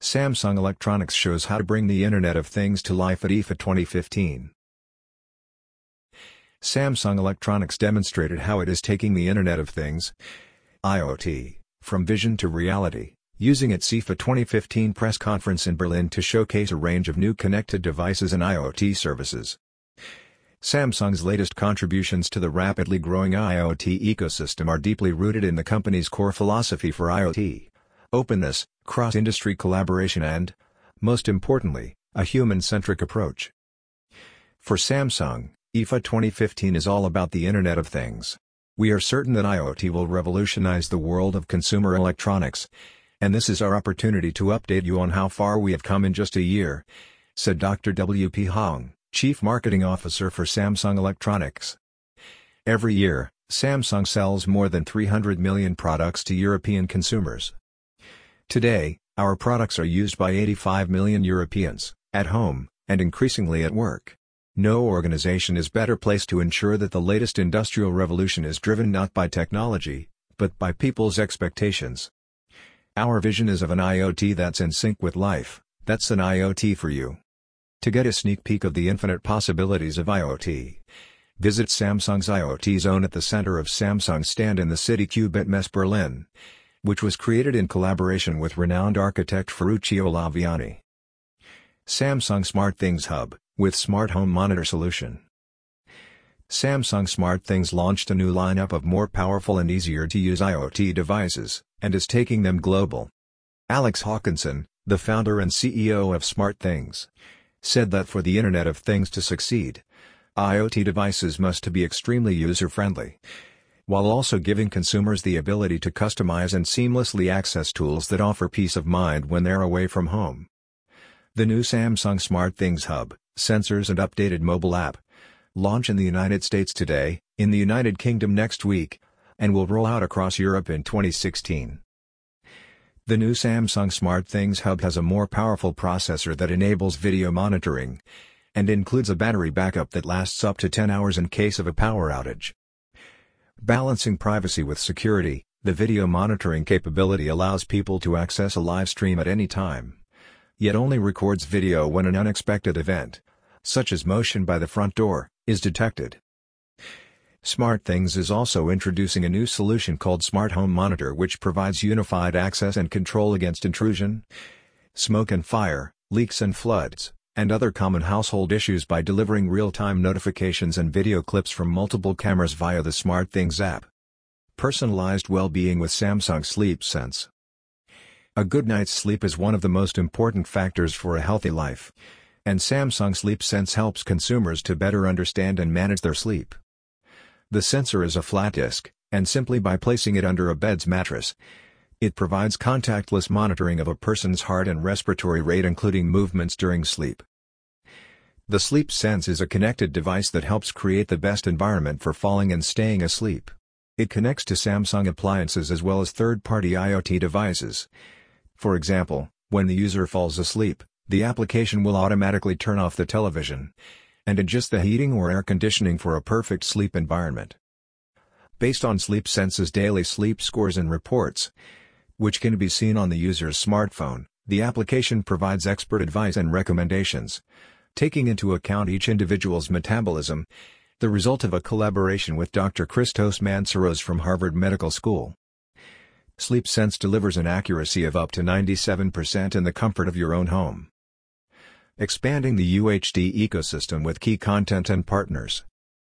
Samsung Electronics shows how to bring the Internet of Things to life at IFA 2015. Samsung Electronics demonstrated how it is taking the Internet of Things, IoT, from vision to reality, using its IFA 2015 press conference in Berlin to showcase a range of new connected devices and IoT services. Samsung's latest contributions to the rapidly growing IoT ecosystem are deeply rooted in the company's core philosophy for IoT: openness, cross-industry collaboration and, most importantly, a human-centric approach. For Samsung, IFA 2015 is all about the Internet of Things. We are certain that IoT will revolutionize the world of consumer electronics, and this is our opportunity to update you on how far we have come in just a year, said Dr. W.P. Hong, Chief Marketing Officer for Samsung Electronics. Every year, Samsung sells more than 300 million products to European consumers. Today, our products are used by 85 million Europeans, at home, and increasingly at work. No organization is better placed to ensure that the latest industrial revolution is driven not by technology, but by people's expectations. Our vision is of an IoT that's in sync with life. That's an IoT for you. To get a sneak peek of the infinite possibilities of IoT, visit Samsung's IoT Zone at the center of Samsung's stand in the City Cube at Messe Berlin, which was created in collaboration with renowned architect Ferruccio Laviani. Samsung SmartThings Hub, with Smart Home Monitor Solution. Samsung SmartThings launched a new lineup of more powerful and easier-to-use IoT devices, and is taking them global. Alex Hawkinson, the founder and CEO of SmartThings, said that for the Internet of Things to succeed, IoT devices must be extremely user-friendly, while also giving consumers the ability to customize and seamlessly access tools that offer peace of mind when they're away from home. The new Samsung SmartThings Hub, sensors and updated mobile app, launch in the United States today, in the United Kingdom next week, and will roll out across Europe in 2016. The new Samsung SmartThings Hub has a more powerful processor that enables video monitoring, and includes a battery backup that lasts up to 10 hours in case of a power outage. Balancing privacy with security, the video monitoring capability allows people to access a live stream at any time, yet only records video when an unexpected event, such as motion by the front door, is detected. SmartThings is also introducing a new solution called Smart Home Monitor, which provides unified access and control against intrusion, smoke and fire, leaks and floods, and other common household issues by delivering real-time notifications and video clips from multiple cameras via the SmartThings app. Personalized well-being with Samsung SleepSense. A good night's sleep is one of the most important factors for a healthy life, and Samsung SleepSense helps consumers to better understand and manage their sleep. The sensor is a flat disc, and simply by placing it under a bed's mattress, it provides contactless monitoring of a person's heart and respiratory rate, including movements during sleep. The SleepSense is a connected device that helps create the best environment for falling and staying asleep. It connects to Samsung appliances as well as third-party IoT devices. For example, when the user falls asleep, the application will automatically turn off the television and adjust the heating or air conditioning for a perfect sleep environment. Based on SleepSense's daily sleep scores and reports, which can be seen on the user's smartphone, the application provides expert advice and recommendations, taking into account each individual's metabolism, the result of a collaboration with Dr. Christos Mansaros from Harvard Medical School. SleepSense delivers an accuracy of up to 97% in the comfort of your own home. Expanding the UHD ecosystem with key content and partners.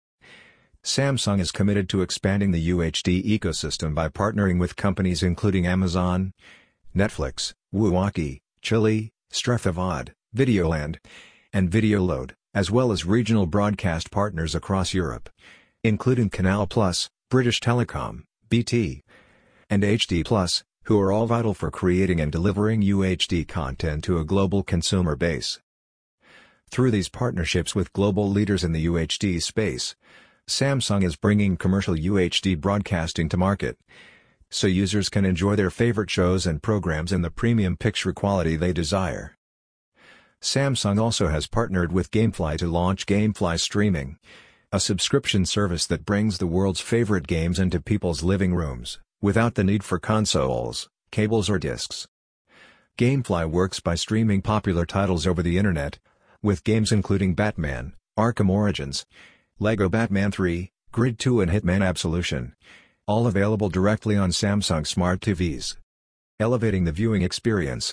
Samsung is committed to expanding the UHD ecosystem by partnering with companies including Amazon, Netflix, Wuaki, Chili, Strefavad, Videoland, and Videoload, as well as regional broadcast partners across Europe, including Canal+, British Telecom, BT, and HD+, who are all vital for creating and delivering UHD content to a global consumer base. Through these partnerships with global leaders in the UHD space, Samsung is bringing commercial UHD broadcasting to market, so users can enjoy their favorite shows and programs in the premium picture quality they desire. Samsung also has partnered with Gamefly to launch Gamefly Streaming, a subscription service that brings the world's favorite games into people's living rooms, without the need for consoles, cables or discs. Gamefly works by streaming popular titles over the internet, with games including Batman, Arkham Origins, Lego Batman 3, Grid 2 and Hitman Absolution, all available directly on Samsung Smart TVs. Elevating the viewing experience.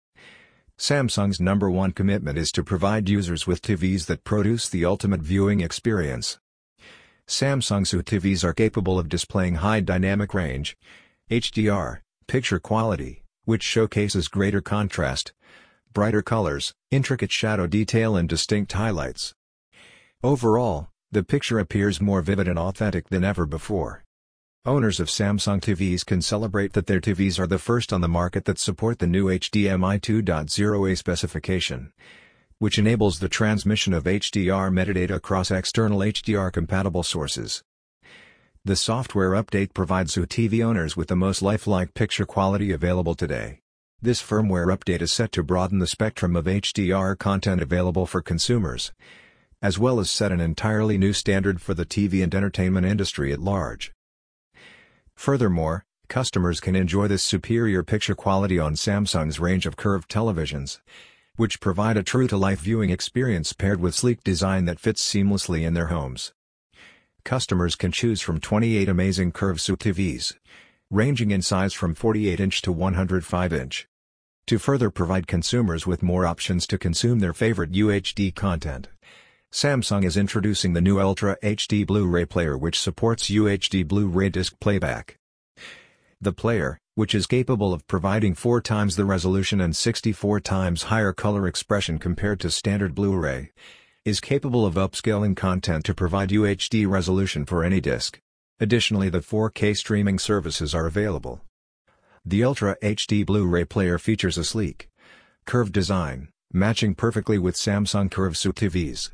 Samsung's #1 commitment is to provide users with TVs that produce the ultimate viewing experience. Samsung's TVs are capable of displaying high dynamic range, HDR, picture quality, which showcases greater contrast, brighter colors, intricate shadow detail and distinct highlights. Overall, the picture appears more vivid and authentic than ever before. Owners of Samsung TVs can celebrate that their TVs are the first on the market that support the new HDMI 2.0A specification, which enables the transmission of HDR metadata across external HDR-compatible sources. The software update provides TV owners with the most lifelike picture quality available today. This firmware update is set to broaden the spectrum of HDR content available for consumers, as well as set an entirely new standard for the TV and entertainment industry at large. Furthermore, customers can enjoy this superior picture quality on Samsung's range of curved televisions, which provide a true-to-life viewing experience paired with sleek design that fits seamlessly in their homes. Customers can choose from 28 amazing curved TVs, ranging in size from 48-inch to 105-inch. To further provide consumers with more options to consume their favorite UHD content, Samsung is introducing the new Ultra HD Blu-ray player, which supports UHD Blu-ray disc playback. The player, which is capable of providing 4 times the resolution and 64 times higher color expression compared to standard Blu-ray, is capable of upscaling content to provide UHD resolution for any disc. Additionally, the 4K streaming services are available. The Ultra HD Blu-ray player features a sleek, curved design, matching perfectly with Samsung Curve TVs.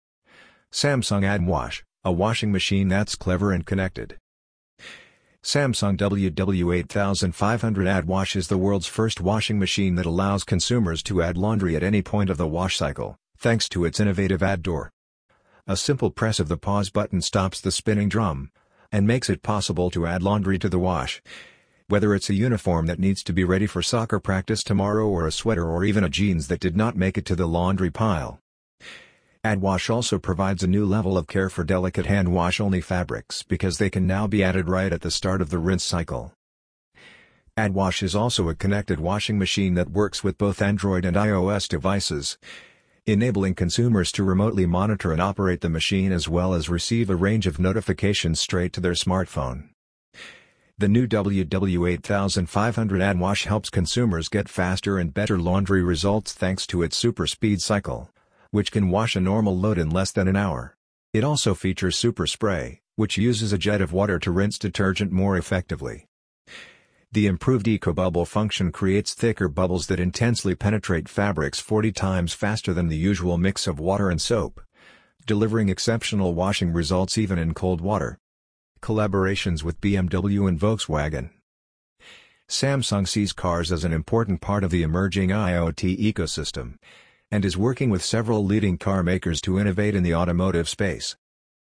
Samsung AdWash, a washing machine that's clever and connected. Samsung WW8500 AdWash is the world's first washing machine that allows consumers to add laundry at any point of the wash cycle, thanks to its innovative add door. A simple press of the pause button stops the spinning drum, and makes it possible to add laundry to the wash. Whether it's a uniform that needs to be ready for soccer practice tomorrow or a sweater or even a jeans that did not make it to the laundry pile. AdWash also provides a new level of care for delicate hand wash-only fabrics because they can now be added right at the start of the rinse cycle. AdWash is also a connected washing machine that works with both Android and iOS devices, enabling consumers to remotely monitor and operate the machine as well as receive a range of notifications straight to their smartphone. The new WW8500 AdWash helps consumers get faster and better laundry results thanks to its super speed cycle, which can wash a normal load in less than an hour. It also features Super Spray, which uses a jet of water to rinse detergent more effectively. The improved EcoBubble function creates thicker bubbles that intensely penetrate fabrics 40 times faster than the usual mix of water and soap, delivering exceptional washing results even in cold water. Collaborations with BMW and Volkswagen. Samsung sees cars as an important part of the emerging IoT ecosystem, and is working with several leading car makers to innovate in the automotive space.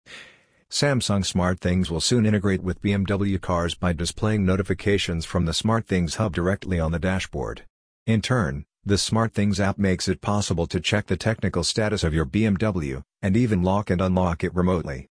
Samsung SmartThings will soon integrate with BMW cars by displaying notifications from the SmartThings hub directly on the dashboard. In turn, the SmartThings app makes it possible to check the technical status of your BMW, and even lock and unlock it remotely.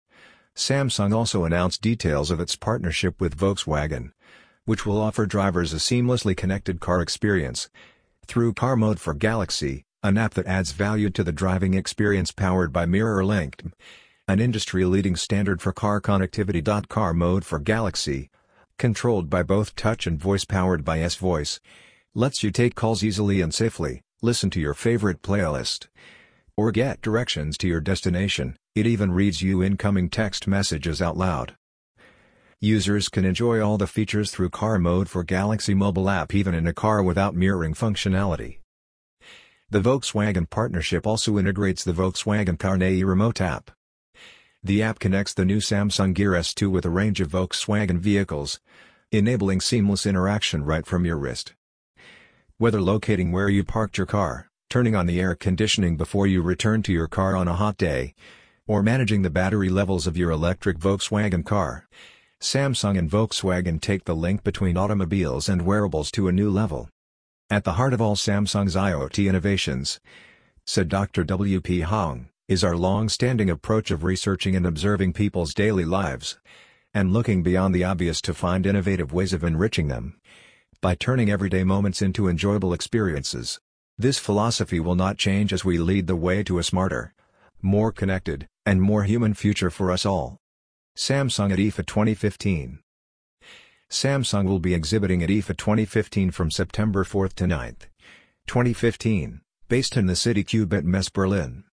Samsung also announced details of its partnership with Volkswagen, which will offer drivers a seamlessly connected car experience through Car Mode for Galaxy, an app that adds value to the driving experience powered by MirrorLink, an industry-leading standard for car connectivity. Car Mode for Galaxy, controlled by both touch and voice powered by S-Voice, lets you take calls easily and safely, listen to your favorite playlist, or get directions to your destination. It even reads you incoming text messages out loud. Users can enjoy all the features through Car Mode for Galaxy mobile app even in a car without mirroring functionality. The Volkswagen partnership also integrates the Volkswagen Carnet remote app. The app connects the new Samsung Gear S2 with a range of Volkswagen vehicles, enabling seamless interaction right from your wrist. Whether locating where you parked your car, turning on the air conditioning before you return to your car on a hot day, or managing the battery levels of your electric Volkswagen car, Samsung and Volkswagen take the link between automobiles and wearables to a new level. At the heart of all Samsung's IoT innovations, said Dr. W. P. Hong, is our long-standing approach of researching and observing people's daily lives, and looking beyond the obvious to find innovative ways of enriching them, by turning everyday moments into enjoyable experiences. This philosophy will not change as we lead the way to a smarter, more connected, and more human future for us all. Samsung at IFA 2015. Samsung will be exhibiting at IFA 2015 from September 4 to 9, 2015, based in the City Cube at Messe Berlin.